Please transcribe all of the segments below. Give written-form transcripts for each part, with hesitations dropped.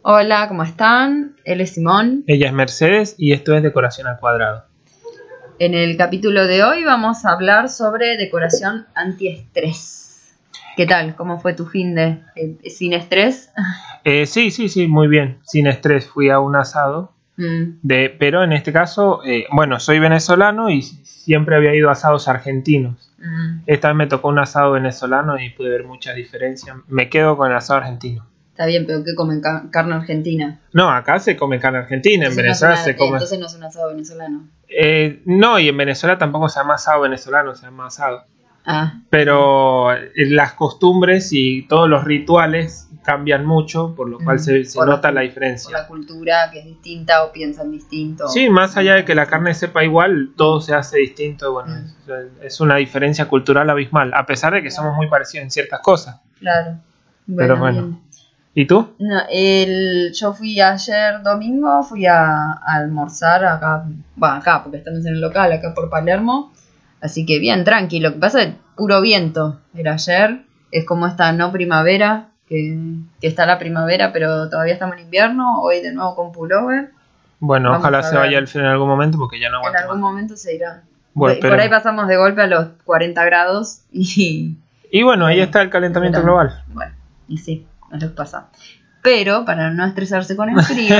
Hola, ¿cómo están? Él es Simón. Ella es Mercedes y esto es Decoración al Cuadrado. En el capítulo de hoy vamos a hablar sobre decoración antiestrés. ¿Qué tal? ¿Cómo fue tu fin de sin estrés? Sí, muy bien. Sin estrés fui a un asado. Pero en este caso, soy venezolano y siempre había ido a asados argentinos. Esta vez me tocó un asado venezolano y pude ver muchas diferencias. Me quedo con el asado argentino. Está bien, pero ¿qué comen? ¿Carne argentina? No, acá se come carne argentina, en Venezuela se come... Entonces no es un asado venezolano. No, y en Venezuela tampoco se llama asado venezolano, se llama asado. Pero las costumbres y todos los rituales cambian mucho, por lo cual se nota la diferencia. Por la cultura que es distinta o piensan distinto. Sí, más allá de que la carne sepa igual, todo se hace distinto. Bueno, es una diferencia cultural abismal, a pesar de que somos muy parecidos en ciertas cosas. Claro. Pero bueno. Bien. ¿Y tú? No, yo fui ayer domingo, fui a almorzar acá, porque estamos en el local, acá por Palermo. Así que bien, tranquilo. Lo que pasa es puro viento. Era ayer, es como esta no primavera, que está la primavera, pero todavía estamos en invierno. Hoy de nuevo con pullover. Bueno, ojalá se vaya el frío en algún momento porque ya no aguanto. En algún momento se irá. Bueno, por ahí pasamos de golpe a los 40 grados y bueno, ahí está el calentamiento global. Bueno, y sí, es lo que pasa. Pero para no estresarse con el frío,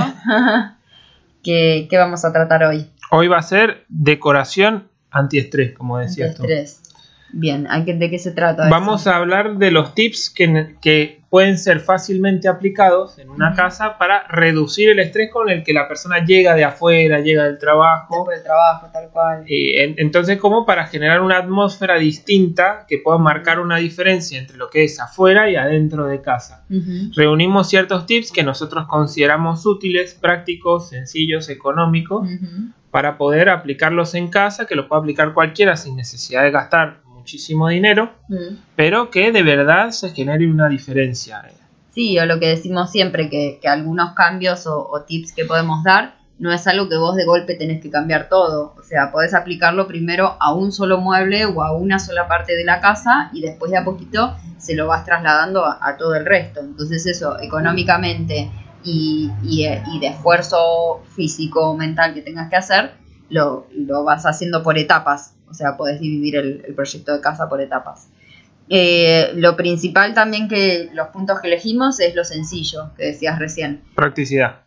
¿qué vamos a tratar hoy? Hoy va a ser decoración antiestrés, como decías tú. Bien, ¿de qué se trata? Vamos a hablar de los tips que pueden ser fácilmente aplicados en una casa para reducir el estrés con el que la persona llega de afuera, llega del trabajo. Después del trabajo, tal cual. Entonces, como para generar una atmósfera distinta que pueda marcar una diferencia entre lo que es afuera y adentro de casa. Reunimos ciertos tips que nosotros consideramos útiles, prácticos, sencillos, económicos, para poder aplicarlos en casa, que lo pueda aplicar cualquiera sin necesidad de gastar muchísimo dinero, pero que de verdad se genere una diferencia. Sí, o lo que decimos siempre, que algunos cambios o tips que podemos dar no es algo que vos de golpe tenés que cambiar todo. O sea, podés aplicarlo primero a un solo mueble o a una sola parte de la casa y después de a poquito se lo vas trasladando a todo el resto. Entonces eso, económicamente y de esfuerzo físico o mental que tengas que hacer, lo vas haciendo por etapas. O sea, podés dividir el proyecto de casa por etapas. Lo principal también que los puntos que elegimos es lo sencillo, que decías recién. Practicidad.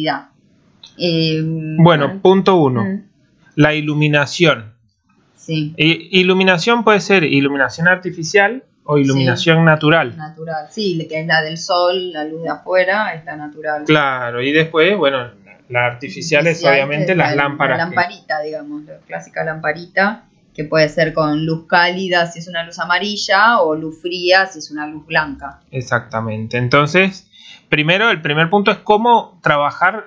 Punto 1. La iluminación. Sí. Iluminación puede ser iluminación artificial o iluminación natural. Sí, que es la del sol, la luz de afuera, es la natural. Claro, y después, la artificial es obviamente las lámparas. La lamparita, digamos, la clásica lamparita, que puede ser con luz cálida si es una luz amarilla o luz fría si es una luz blanca. Exactamente. Entonces, el primer punto es cómo trabajar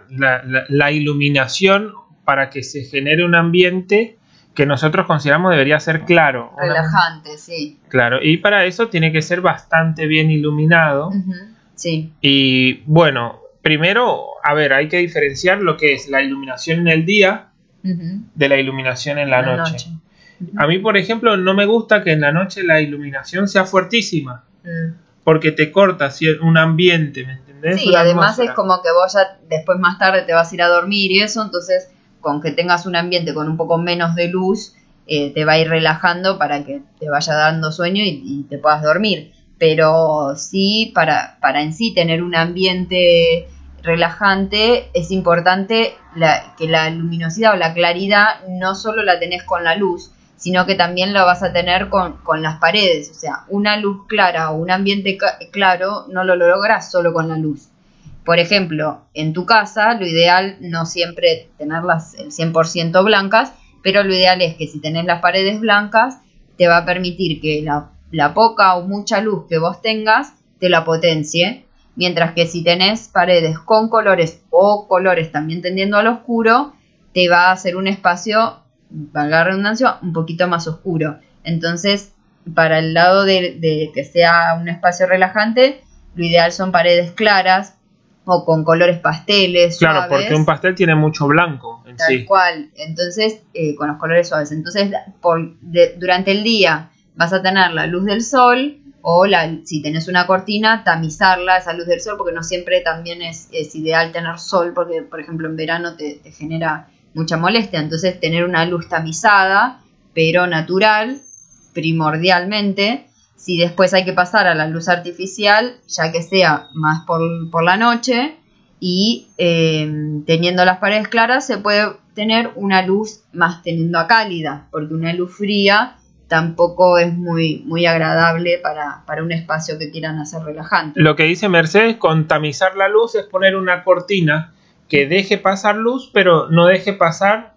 la iluminación para que se genere un ambiente que nosotros consideramos debería ser claro. Relajante, sí. Claro, y para eso tiene que ser bastante bien iluminado. Sí. Y primero, hay que diferenciar lo que es la iluminación en el día de la iluminación en la noche. A mí, por ejemplo, no me gusta que en la noche la iluminación sea fuertísima, porque te corta un ambiente, ¿me entendés? Sí, además es como que vos ya después más tarde te vas a ir a dormir y eso, entonces con que tengas un ambiente con un poco menos de luz, te va a ir relajando para que te vaya dando sueño y te puedas dormir. Pero sí, para en sí tener un ambiente relajante, es importante que la luminosidad o la claridad no solo la tenés con la luz, sino que también la vas a tener con las paredes. O sea, una luz clara o un ambiente claro no lo lográs solo con la luz. Por ejemplo, en tu casa, lo ideal no siempre tenerlas el 100% blancas, pero lo ideal es que si tenés las paredes blancas, te va a permitir que la poca o mucha luz que vos tengas te la potencie, mientras que si tenés paredes con colores o colores también tendiendo al oscuro, te va a hacer un espacio, valga la redundancia, un poquito más oscuro. Entonces, para el lado de que sea un espacio relajante, lo ideal son paredes claras o con colores pasteles, claro, suaves. Porque un pastel tiene mucho blanco en sí. Tal cual. Entonces, con los colores suaves. Entonces, durante el día vas a tener la luz del sol o si tenés una cortina, tamizarla, esa luz del sol, porque no siempre también es ideal tener sol, porque por ejemplo en verano te genera mucha molestia. Entonces tener una luz tamizada, pero natural, primordialmente. Si después hay que pasar a la luz artificial, ya que sea más por la noche, y teniendo las paredes claras se puede tener una luz más teniendo a cálida, porque una luz fría tampoco es muy agradable para un espacio que quieran hacer relajante. Lo que dice Mercedes con tamizar la luz es poner una cortina que deje pasar luz, pero no deje pasar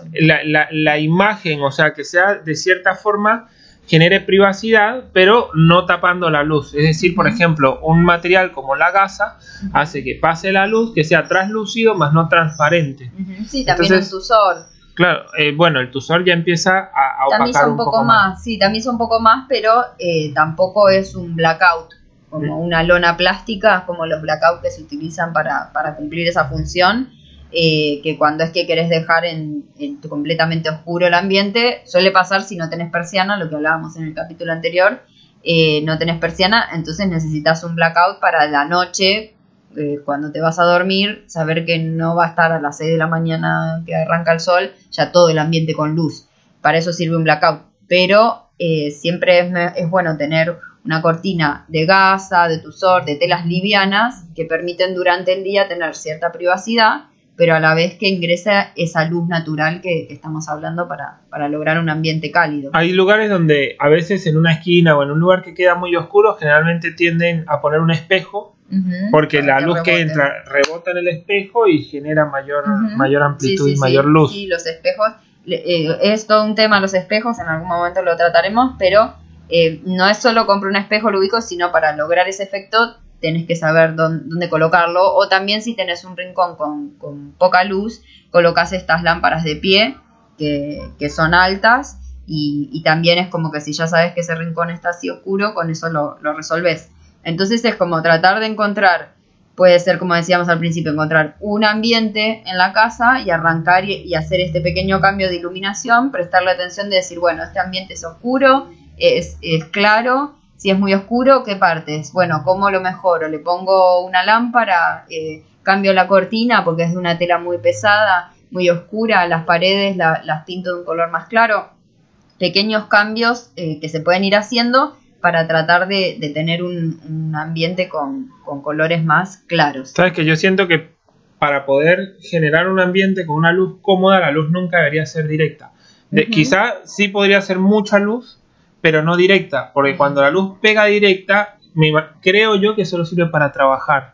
la imagen, o sea, que sea de cierta forma, genere privacidad, pero no tapando la luz. Es decir, por ejemplo, un material como la gasa hace que pase la luz, que sea translúcido, más no transparente. Sí, también el tusor. Claro, bueno, el tusor ya empieza a opacar tamiza un poco más. Sí, tamiza un poco más, pero tampoco es un blackout, como una lona plástica, como los blackouts que se utilizan para cumplir esa función. Que cuando es que querés dejar en completamente oscuro el ambiente, suele pasar si no tenés persiana, lo que hablábamos en el capítulo anterior, no tenés persiana, entonces necesitas un blackout para la noche, cuando te vas a dormir, saber que no va a estar a las 6 de la mañana que arranca el sol, ya todo el ambiente con luz. Para eso sirve un blackout, pero siempre es bueno tener una cortina de gasa, de tusor, de telas livianas, que permiten durante el día tener cierta privacidad, pero a la vez que ingresa esa luz natural que estamos hablando para lograr un ambiente cálido. Hay lugares donde a veces en una esquina o en un lugar que queda muy oscuro, generalmente tienden a poner un espejo, porque la luz que entra rebota en el espejo y genera mayor amplitud y mayor luz. Sí, los espejos, es todo un tema los espejos, en algún momento lo trataremos, pero no es solo comprar un espejo, lo ubico, sino para lograr ese efecto tenés que saber dónde colocarlo, o también si tenés un rincón con poca luz, colocas estas lámparas de pie que son altas, y también es como que si ya sabes que ese rincón está así oscuro, con eso lo resolvés. Entonces es como tratar de encontrar, puede ser como decíamos al principio, encontrar un ambiente en la casa y arrancar y hacer este pequeño cambio de iluminación, prestarle atención de decir, bueno, este ambiente es oscuro, es claro. Si es muy oscuro, ¿qué partes? Bueno, ¿cómo lo mejoro? Le pongo una lámpara, cambio la cortina porque es de una tela muy pesada, muy oscura, las paredes las pinto de un color más claro. Pequeños cambios que se pueden ir haciendo para tratar de tener un ambiente con colores más claros. Sabes que yo siento que para poder generar un ambiente con una luz cómoda, la luz nunca debería ser directa. Quizá sí podría ser mucha luz, pero no directa, porque cuando la luz pega directa, creo yo que solo sirve para trabajar.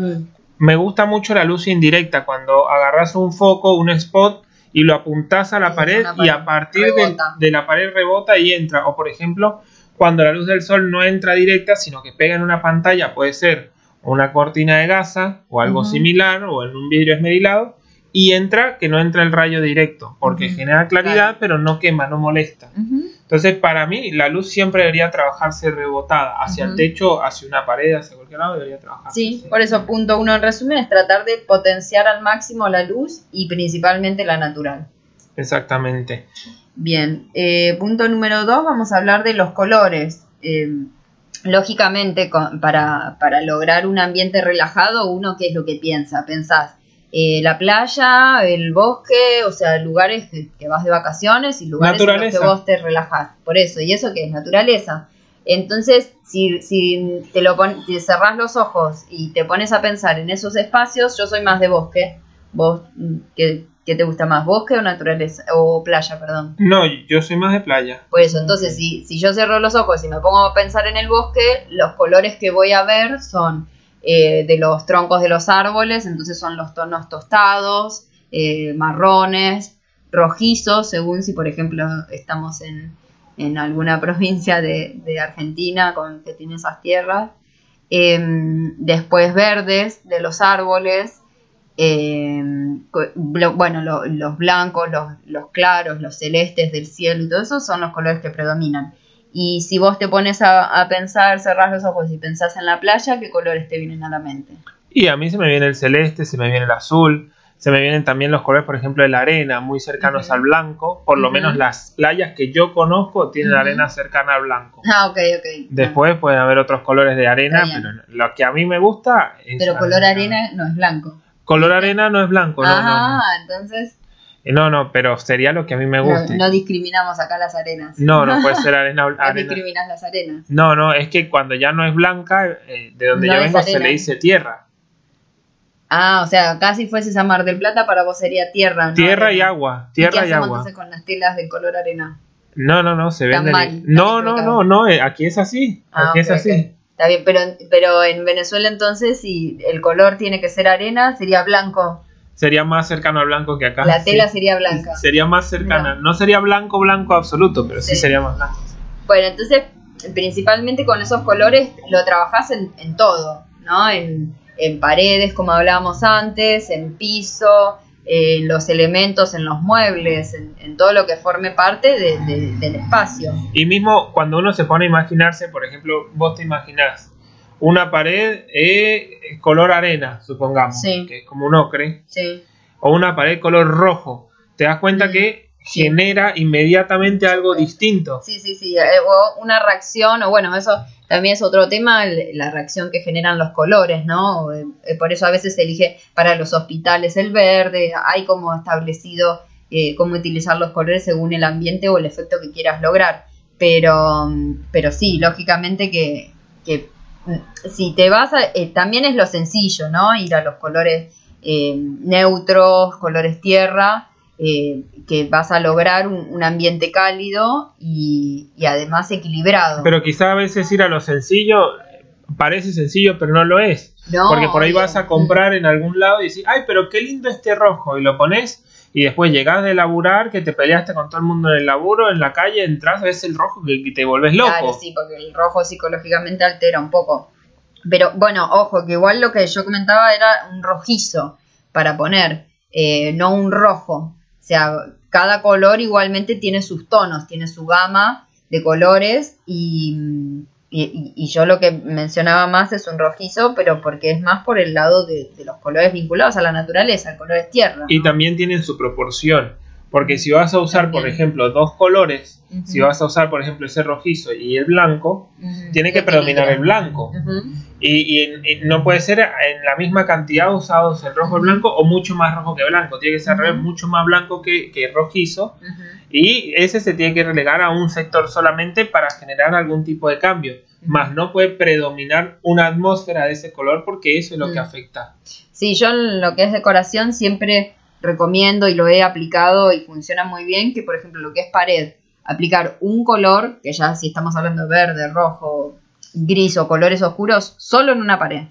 Me gusta mucho la luz indirecta, cuando agarras un foco, un spot, y lo apuntás a la pared y a partir de la pared rebota y entra. O por ejemplo, cuando la luz del sol no entra directa, sino que pega en una pantalla, puede ser una cortina de gasa o algo similar, o en un vidrio esmerilado, y que no entra el rayo directo, porque genera claridad, pero no quema, no molesta. Entonces, para mí, la luz siempre debería trabajarse rebotada, hacia el techo, hacia una pared, hacia cualquier lado, debería trabajar. Sí, por eso, punto 1 en resumen, es tratar de potenciar al máximo la luz y principalmente la natural. Exactamente. Bien, punto número 2, vamos a hablar de los colores. Lógicamente, para lograr un ambiente relajado, uno, ¿qué es lo que piensa? Pensás la playa, el bosque, o sea, lugares que vas de vacaciones y lugares en los que vos te relajás. Por eso, ¿y eso qué es? Naturaleza. Entonces, si te cerrás los ojos y te pones a pensar en esos espacios, yo soy más de bosque. ¿Vos qué te gusta más, bosque o naturaleza? O playa, perdón. No, yo soy más de playa. Por eso, entonces, si yo cierro los ojos y me pongo a pensar en el bosque, los colores que voy a ver son de los troncos de los árboles, entonces son los tonos tostados, marrones, rojizos, según si por ejemplo estamos en alguna provincia de Argentina que tiene esas tierras, después verdes de los árboles, los blancos, los claros, los celestes del cielo, y todo eso son los colores que predominan. Y si vos te pones a pensar, cerrás los ojos y pensás en la playa, ¿qué colores te vienen a la mente? Y a mí se me viene el celeste, se me viene el azul, Se me vienen también los colores, por ejemplo, de la arena, muy cercanos al blanco. Por lo menos las playas que yo conozco tienen arena cercana al blanco. Ah, ok. Después pueden haber otros colores de arena, pero lo que a mí me gusta es... Pero color arena no es blanco. Color arena no es blanco, no. Entonces... No, pero sería lo que a mí me gusta. No discriminamos acá las arenas. No puede ser arena. No discriminas las arenas. No, es que cuando ya no es blanca, de donde yo vengo se le dice tierra. Ah, o sea, acá si fueses a Mar del Plata, para vos sería tierra, ¿no? Tierra y agua. Tierra y agua. Entonces con las telas del color arena. No, se venden. Mal, no, aquí es así. Aquí es así. Okay. Está bien, pero en Venezuela entonces, si el color tiene que ser arena, sería blanco. Sería más cercano al blanco que acá. La tela sería blanca. Sería más cercana. No sería blanco absoluto, pero sí sería más blanco. Bueno, entonces, principalmente con esos colores lo trabajás en todo, ¿no? En paredes, como hablábamos antes, en piso, en los elementos, en los muebles, en todo lo que forme parte del espacio. Y mismo cuando uno se pone a imaginarse, por ejemplo, vos te imaginás una pared color arena, supongamos, que es como un ocre, o una pared color rojo, te das cuenta que genera inmediatamente algo distinto. Sí, o una reacción, o bueno, eso también es otro tema, la reacción que generan los colores, ¿no? Por eso a veces se elige para los hospitales el verde, hay como establecido cómo utilizar los colores según el ambiente o el efecto que quieras lograr, pero sí, lógicamente que si te vas también es lo sencillo, ¿no? Ir a los colores neutros, colores tierra, que vas a lograr un ambiente cálido y además equilibrado. Pero quizá a veces ir a lo sencillo parece sencillo, pero no lo es. Porque por ahí vas a comprar en algún lado y decís, ay, pero qué lindo este rojo, y lo pones y después llegás de laburar, que te peleaste con todo el mundo en el laburo, en la calle, entras, ves el rojo y te volvés loco. Claro, sí, porque el rojo psicológicamente altera un poco. Pero bueno, ojo, que igual lo que yo comentaba era un rojizo para poner, no un rojo. O sea, cada color igualmente tiene sus tonos, tiene su gama de colores y yo lo que mencionaba más es un rojizo, pero porque es más por el lado de los colores vinculados a la naturaleza, el color es tierra, ¿no? Y también tienen su proporción, porque si vas a usar, por ejemplo, dos colores, si vas a usar, por ejemplo, ese rojizo y el blanco, tiene que predominar el blanco. Y no puede ser en la misma cantidad usados el rojo y el blanco, o mucho más rojo que blanco. Tiene que ser al revés, mucho más blanco que rojizo. Y ese se tiene que relegar a un sector solamente para generar algún tipo de cambio. Más no puede predominar una atmósfera de ese color, porque eso es lo que afecta. Sí, yo en lo que es decoración siempre recomiendo y lo he aplicado y funciona muy bien, que por ejemplo lo que es pared, aplicar un color, que ya si estamos hablando de verde, rojo, gris o colores oscuros, solo en una pared,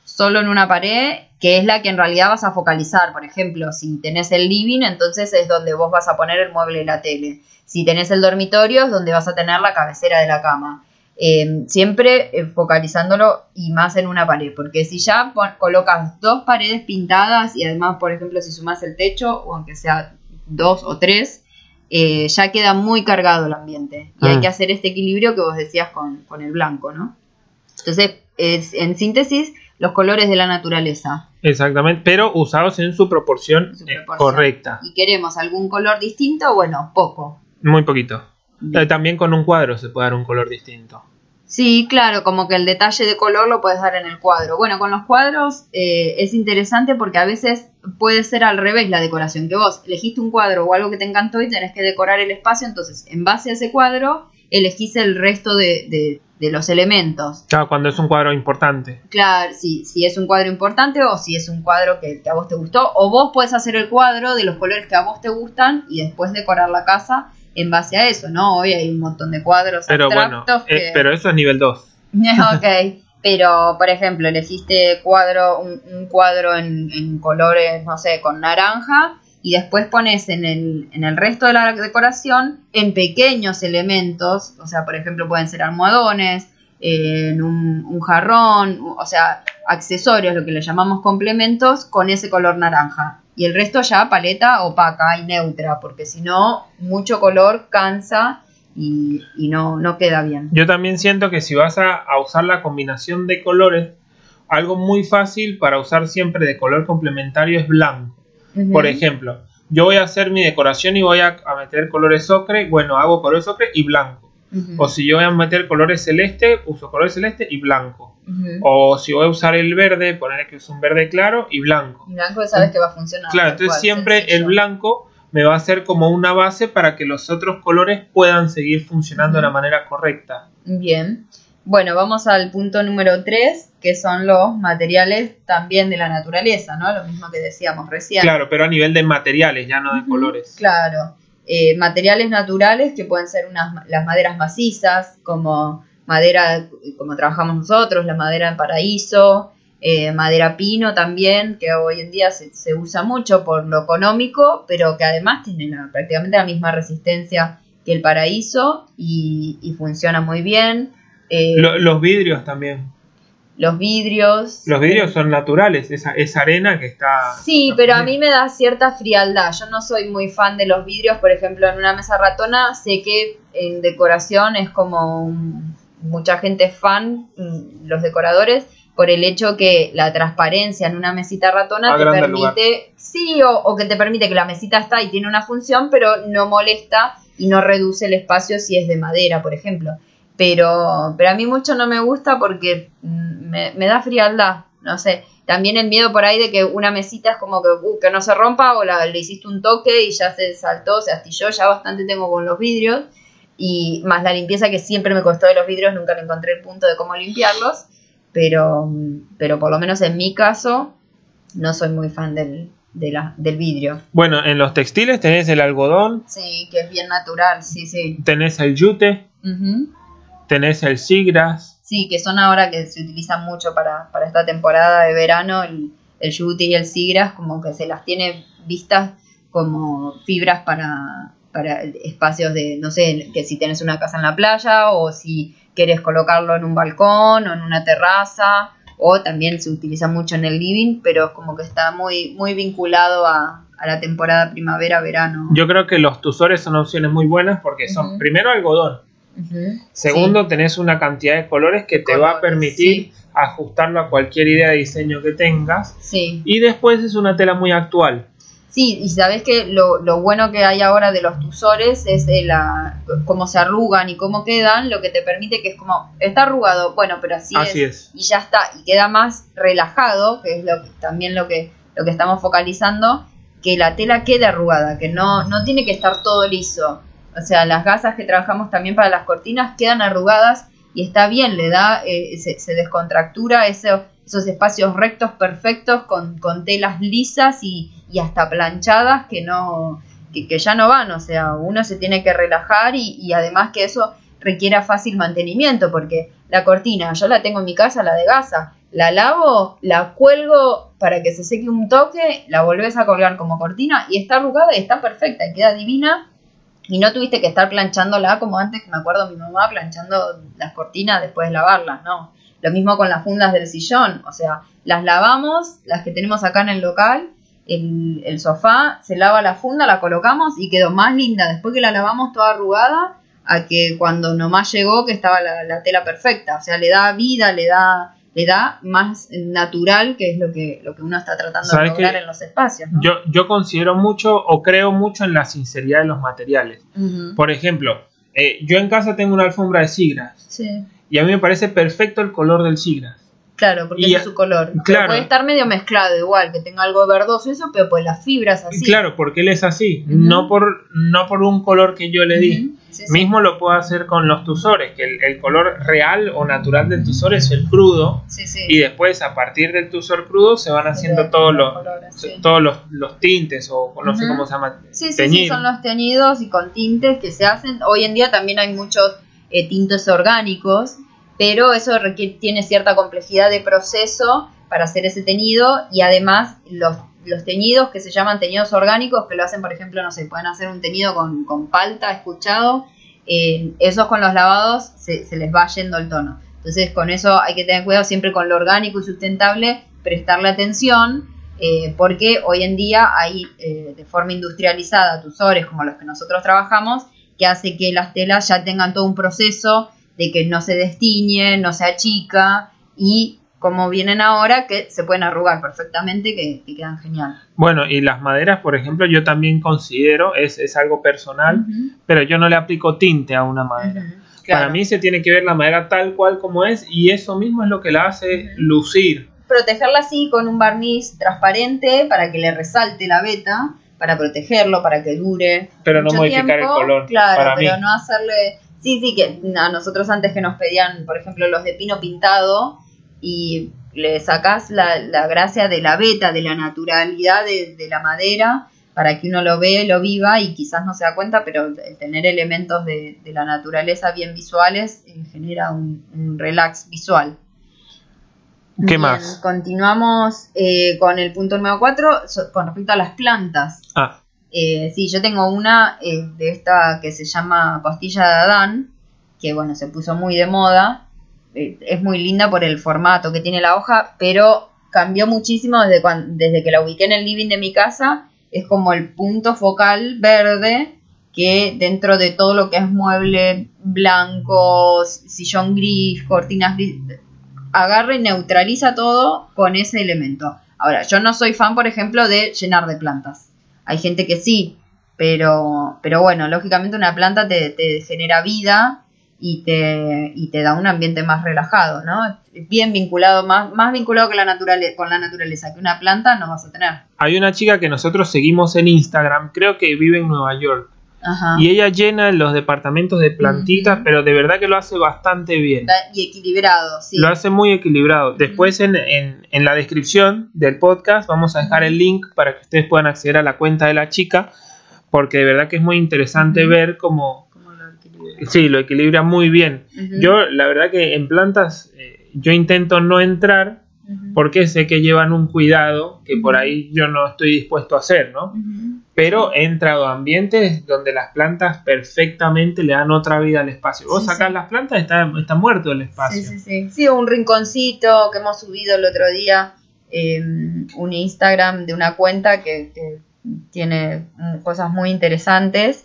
que es la que en realidad vas a focalizar. Por ejemplo, si tenés el living, entonces es donde vos vas a poner el mueble y la tele. Si tenés el dormitorio, es donde vas a tener la cabecera de la cama. Siempre focalizándolo y más en una pared, porque si ya colocas dos paredes pintadas y además, por ejemplo, si sumás el techo, o aunque sea 2 o 3, ya queda muy cargado el ambiente y hay que hacer este equilibrio que vos decías con el blanco, ¿no? Entonces, en síntesis, los colores de la naturaleza. Exactamente, pero usados en su proporción, correcta. ¿Y queremos algún color distinto? Bueno, poco. Muy poquito. También con un cuadro se puede dar un color distinto. Sí, claro, como que el detalle de color lo puedes dar en el cuadro. Bueno, con los cuadros es interesante porque a veces puede ser al revés la decoración, que vos elegiste un cuadro o algo que te encantó y tenés que decorar el espacio, entonces en base a ese cuadro elegís el resto de los elementos. Claro, cuando es un cuadro importante. Claro, sí, si es un cuadro importante o si es un cuadro que a vos te gustó, o vos podés hacer el cuadro de los colores que a vos te gustan y después decorar la casa en base a eso, ¿no? Hoy hay un montón de cuadros abstractos. Bueno, pero eso es nivel 2. Ok, pero por ejemplo, elegiste un cuadro en colores, no sé, con naranja, y después pones en el resto de la decoración en pequeños elementos, o sea, por ejemplo, pueden ser almohadones, en un jarrón, o sea, accesorios, lo que le llamamos complementos, con ese color naranja. Y el resto ya paleta opaca y neutra, porque si no, mucho color cansa y no queda bien. Yo también siento que si vas a usar la combinación de colores, algo muy fácil para usar siempre de color complementario es blanco. Por ejemplo, yo voy a hacer mi decoración y voy a meter colores ocre, bueno, hago colores ocre y blanco. O si yo voy a meter colores celeste, uso colores celeste y blanco. O si voy a usar el verde, poner que es un verde claro y blanco. Y blanco sabes que va a funcionar. Claro, entonces siempre sencillo. El blanco me va a ser como una base para que los otros colores puedan seguir funcionando de la manera correcta. Bien. Bueno, vamos al punto número 3, que son los materiales también de la naturaleza, ¿no? Lo mismo que decíamos recién. Claro, pero a nivel de materiales, ya no de colores. Claro. Materiales naturales que pueden ser las maderas macizas, como madera, como trabajamos nosotros, la madera en paraíso, madera pino también, que hoy en día se usa mucho por lo económico, pero que además tiene prácticamente la misma resistencia que el paraíso y funciona muy bien. Los vidrios también. Los vidrios son naturales, esa arena que está... Sí, pero a mí me da cierta frialdad. Yo no soy muy fan de los vidrios. Por ejemplo, en una mesa ratona sé que en decoración es como mucha gente es fan, los decoradores, por el hecho que la transparencia en una mesita ratona te permite... Sí, o que te permite que la mesita está y tiene una función, pero no molesta y no reduce el espacio si es de madera, por ejemplo. Pero a mí mucho no me gusta porque me da frialdad, no sé. También el miedo por ahí de que una mesita es como que no se rompa o le hiciste un toque y ya se saltó, se astilló, ya bastante tengo con los vidrios. Y más la limpieza que siempre me costó de los vidrios, nunca le encontré el punto de cómo limpiarlos. Pero por lo menos en mi caso no soy muy fan del vidrio. Bueno, en los textiles tenés el algodón. Sí, que es bien natural, sí. Tenés el yute. Tenés el seagrass. Sí, que son ahora que se utilizan mucho para esta temporada de verano, el yute y el seagrass, como que se las tiene vistas como fibras para espacios de, no sé, que si tenés una casa en la playa o si querés colocarlo en un balcón o en una terraza, o también se utiliza mucho en el living, pero es como que está muy, muy vinculado a la temporada primavera-verano. Yo creo que los tusores son opciones muy buenas porque son, primero, algodón. Segundo, tenés una cantidad de colores que te va a permitir ajustarlo a cualquier idea de diseño que tengas. Y después es una tela muy actual. Sí, y sabés que lo bueno que hay ahora de los tusores es cómo se arrugan y cómo quedan, lo que te permite que es como, está arrugado, bueno, pero así es. Y ya está, y queda más relajado, que es también lo que estamos focalizando, que la tela quede arrugada, que no tiene que estar todo liso. O sea, las gasas que trabajamos también para las cortinas quedan arrugadas y está bien, le da, se descontractura esos espacios rectos perfectos con telas lisas y hasta planchadas que ya no van. O sea, uno se tiene que relajar y además que eso requiera fácil mantenimiento, porque la cortina, yo la tengo en mi casa, la de gasa, la lavo, la cuelgo para que se seque un toque, la volvés a colgar como cortina y está arrugada y está perfecta y queda divina. Y no tuviste que estar planchándola como antes, que me acuerdo mi mamá planchando las cortinas después de lavarlas, ¿no? Lo mismo con las fundas del sillón, o sea, las lavamos, las que tenemos acá en el local, el sofá, se lava la funda, la colocamos y quedó más linda después que la lavamos toda arrugada a que cuando nomás llegó que estaba la tela perfecta. O sea, le da vida, le da más natural, que es lo que uno está tratando de lograr en los espacios, ¿no? Yo considero mucho o creo mucho en la sinceridad de los materiales. Por ejemplo, yo en casa tengo una alfombra de seagrass y a mí me parece perfecto el color del seagrass. Claro, porque ese es su color. Claro. Puede estar medio mezclado igual, que tenga algo verdoso eso, pero pues las fibras así. Claro, porque él es así, no por un color que yo le di. Mismo lo puedo hacer con los tusores, que el color real o natural del tusor es el crudo. Y después a partir del tusor crudo se van haciendo todos los tintes o no sé cómo se llama. Sí, son los teñidos y con tintes que se hacen. Hoy en día también hay muchos tintes orgánicos, pero eso tiene cierta complejidad de proceso para hacer ese teñido, y además los teñidos que se llaman teñidos orgánicos, que lo hacen, por ejemplo, no sé, pueden hacer un teñido con palta, escuchado, esos con los lavados se les va yendo el tono. Entonces con eso hay que tener cuidado siempre con lo orgánico y sustentable, prestarle atención, porque hoy en día hay de forma industrializada tusores como los que nosotros trabajamos, que hace que las telas ya tengan todo un proceso de que no se destiñe, no se achica, y como vienen ahora, que se pueden arrugar perfectamente, que quedan genial. Bueno, y las maderas, por ejemplo, yo también considero, es algo personal, pero yo no le aplico tinte a una madera. Claro. Para mí se tiene que ver la madera tal cual como es, y eso mismo es lo que la hace lucir. Protegerla así con un barniz transparente para que le resalte la veta, para protegerlo, para que dure. Pero no modificar tiempo, el color. Claro, para pero mí. No hacerle... Sí, que a nosotros antes que nos pedían, por ejemplo, los de pino pintado, y le sacás la gracia de la veta, de la naturalidad de la madera, para que uno lo vea y lo viva, y quizás no se da cuenta, pero el tener elementos de la naturaleza bien visuales genera un relax visual. ¿Qué más? Continuamos con el punto número 4, con respecto a las plantas. Sí, yo tengo una de esta que se llama costilla de Adán, que bueno, se puso muy de moda. Es muy linda por el formato que tiene la hoja, pero cambió muchísimo desde que la ubiqué en el living de mi casa. Es como el punto focal verde que dentro de todo lo que es mueble blanco, sillón gris, cortinas gris, agarra y neutraliza todo con ese elemento. Ahora, yo no soy fan, por ejemplo, de llenar de plantas. Hay gente que sí, pero bueno, lógicamente una planta te genera vida y te da un ambiente más relajado, ¿no? Bien vinculado, más vinculado con la naturaleza que una planta no vas a tener. Hay una chica que nosotros seguimos en Instagram, creo que vive en Nueva York. Ajá. Y ella llena los departamentos de plantitas, pero de verdad que lo hace bastante bien. Y equilibrado, sí. Lo hace muy equilibrado. Después en la descripción del podcast vamos a dejar el link para que ustedes puedan acceder a la cuenta de la chica, porque de verdad que es muy interesante ver cómo lo equilibra muy bien. Yo la verdad que en plantas yo intento no entrar porque sé que llevan un cuidado que por ahí yo no estoy dispuesto a hacer, ¿no? Pero he entrado a ambientes donde las plantas perfectamente le dan otra vida al espacio. Vos sacás las plantas y está muerto el espacio. Sí, un rinconcito que hemos subido el otro día, un Instagram de una cuenta que tiene cosas muy interesantes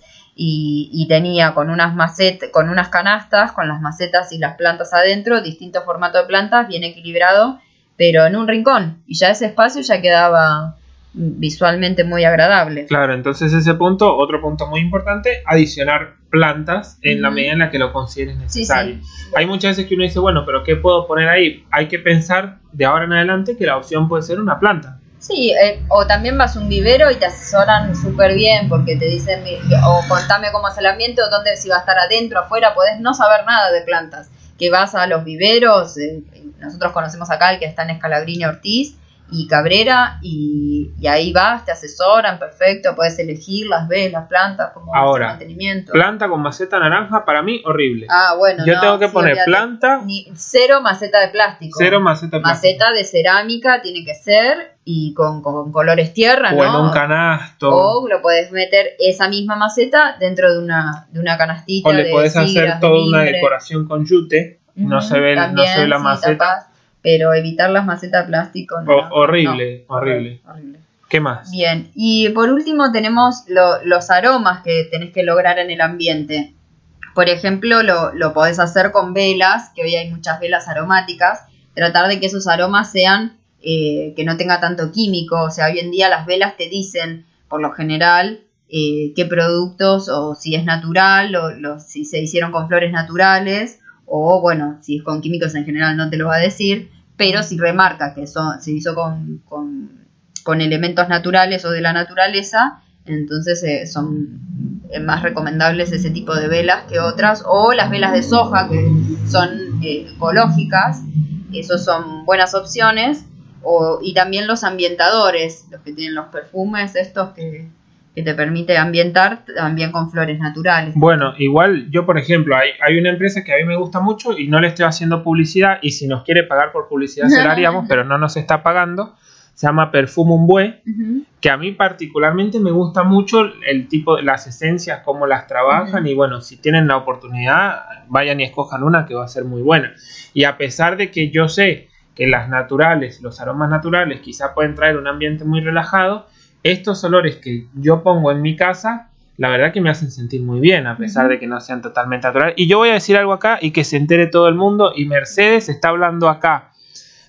y tenía con unas canastas, con las macetas y las plantas adentro, distintos formatos de plantas, bien equilibrado, pero en un rincón. Y ya ese espacio ya quedaba visualmente muy agradable. Claro, entonces otro punto muy importante, adicionar plantas en la medida en la que lo consideres necesario. Sí. Hay muchas veces que uno dice, bueno, pero ¿qué puedo poner ahí? Hay que pensar de ahora en adelante que la opción puede ser una planta. Sí, o también vas a un vivero y te asesoran súper bien porque te dicen, o contame cómo es el ambiente, o dónde, si va a estar adentro, afuera, podés no saber nada de plantas. Que vas a los viveros, nosotros conocemos acá el que está en Escalabrini, Ortiz y Cabrera, y ahí vas, te asesoran, perfecto, puedes elegir, las ves, las plantas, como ahora, mantenimiento. Planta con maceta naranja, para mí, horrible. Bueno, yo tengo que poner planta. Cero maceta de plástico. Cero maceta de plástico. Maceta de cerámica tiene que ser, y con colores tierra, o en un canasto. O lo puedes meter esa misma maceta dentro de una canastita. O le podés hacer toda una decoración con yute, no se ve la maceta. Tapas, pero evitar las macetas de plástico. Horrible. ¿Qué más? Bien, y por último tenemos los aromas que tenés que lograr en el ambiente. Por ejemplo, lo podés hacer con velas, que hoy hay muchas velas aromáticas. Tratar de que esos aromas sean, que no tenga tanto químico. O sea, hoy en día las velas te dicen, por lo general, qué productos, o si es natural, o si se hicieron con flores naturales, o bueno, si es con químicos en general no te lo va a decir, pero si remarca que se hizo con elementos naturales o de la naturaleza, entonces son más recomendables ese tipo de velas que otras, o las velas de soja que son ecológicas, esos son buenas opciones, y también los ambientadores, los que tienen los perfumes estos que te permite ambientar también con flores naturales. Bueno, igual yo, por ejemplo, hay una empresa que a mí me gusta mucho y no le estoy haciendo publicidad, y si nos quiere pagar por publicidad se la haríamos, pero no nos está pagando. Se llama Perfumum Bue, que a mí particularmente me gusta mucho el tipo de las esencias, cómo las trabajan, y bueno, si tienen la oportunidad, vayan y escojan una que va a ser muy buena. Y a pesar de que yo sé que las naturales, los aromas naturales quizá pueden traer un ambiente muy relajado, estos olores que yo pongo en mi casa, la verdad que me hacen sentir muy bien, a pesar de que no sean totalmente naturales. Y yo voy a decir algo acá y que se entere todo el mundo, y Mercedes está hablando acá.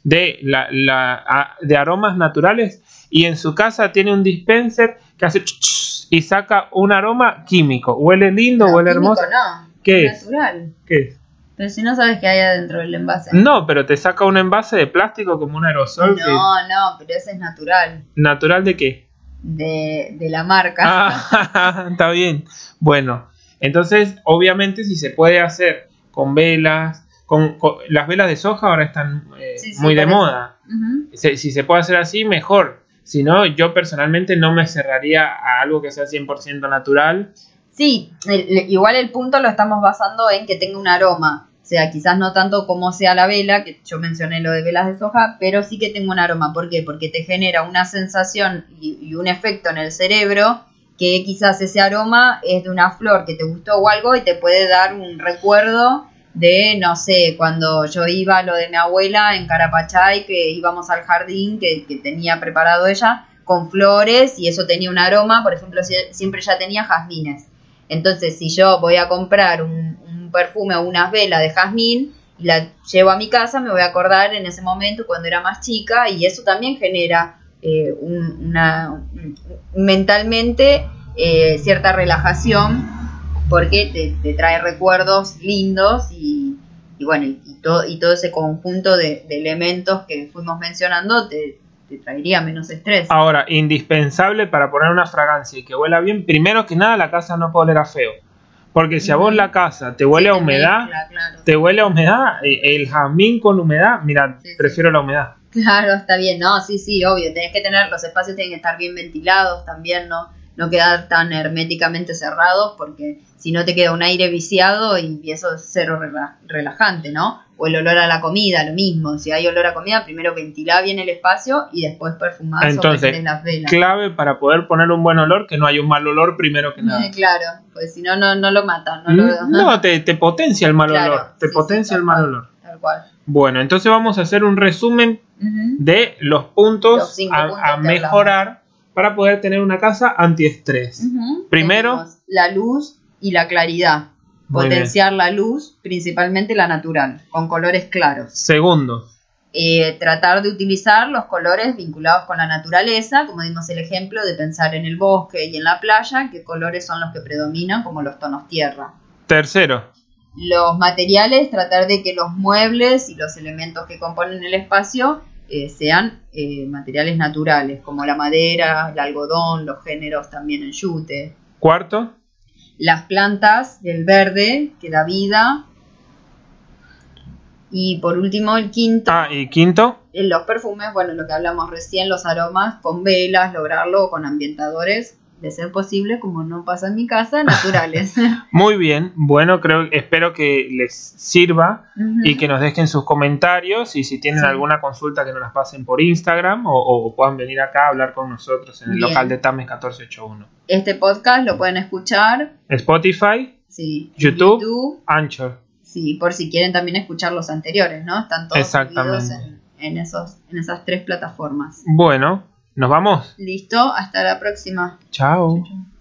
de aromas naturales, y en su casa tiene un dispenser que hace y saca un aroma químico. ¿Huele lindo? ¿Huele hermoso? No, ¿Qué es natural. ¿Qué es? Pero si no sabes qué hay adentro del envase. No, pero te saca un envase de plástico como un aerosol. No, pero ese es natural. ¿Natural de qué? De la marca. Ah, está bien. Bueno, entonces, obviamente, si se puede hacer con velas, con las velas de soja ahora están muy de moda. Uh-huh. Si se puede hacer así, mejor. Si no, yo personalmente no me cerraría a algo que sea 100% natural. Sí, igual el punto lo estamos basando en que tenga un aroma. O sea, quizás no tanto como sea la vela, que yo mencioné lo de velas de soja, pero sí que tenga un aroma. ¿Por qué? Porque te genera una sensación y un efecto en el cerebro que quizás ese aroma es de una flor que te gustó o algo y te puede dar un recuerdo de, no sé, cuando yo iba a lo de mi abuela en Carapachay, que íbamos al jardín que tenía preparado ella con flores y eso tenía un aroma. Por ejemplo, siempre ya tenía jazmines. Entonces, si yo voy a comprar un perfume o unas velas de jazmín y la llevo a mi casa, me voy a acordar en ese momento cuando era más chica, y eso también genera mentalmente cierta relajación, porque te trae recuerdos lindos y bueno, y todo ese conjunto de elementos que fuimos mencionando te traería menos estrés. Ahora, indispensable para poner una fragancia y que huela bien, primero que nada la casa no puede oler a feo. Porque si a vos la casa te huele a humedad, mezcla, claro. Te huele a humedad, el jazmín con humedad, mira, prefiero la humedad. Claro, está bien, no, sí, obvio, tenés que tener, los espacios tienen que estar bien ventilados también, no quedar tan herméticamente cerrados, porque si no te queda un aire viciado y eso es cero relajante, ¿no? O el olor a la comida, lo mismo. Si hay olor a comida, primero ventilá bien el espacio y después perfumás. Entonces, las velas. Clave para poder poner un buen olor, que no haya un mal olor primero que nada. Claro, pues si no lo mata. No, te potencia el mal olor. Te potencia el mal olor. Tal cual. Bueno, entonces vamos a hacer un resumen de los puntos a mejorar para poder tener una casa antiestrés. Primero, tenemos la luz y la claridad. Potenciar la luz, principalmente la natural, con colores claros. Segundo, tratar de utilizar los colores vinculados con la naturaleza, como dimos el ejemplo de pensar en el bosque y en la playa, qué colores son los que predominan, como los tonos tierra. Tercero, los materiales, tratar de que los muebles y los elementos que componen el espacio sean materiales naturales, como la madera, el algodón, los géneros también en yute. Cuarto, las plantas, el verde, que da vida. Y por último, el quinto. ¿Y quinto? Los perfumes, bueno, lo que hablamos recién, los aromas, con velas, lograrlo con ambientadores, de ser posible, como no pasa en mi casa, naturales. Muy bien, bueno, espero que les sirva y que nos dejen sus comentarios, y si tienen alguna consulta que nos las pasen por Instagram o puedan venir acá a hablar con nosotros en el local de Tames 1481. Este podcast lo pueden escuchar Spotify, YouTube, Anchor. Sí, por si quieren también escuchar los anteriores, ¿no? Están todos subidos en esas 3 plataformas. Bueno, ¿nos vamos? Listo, hasta la próxima. Chao.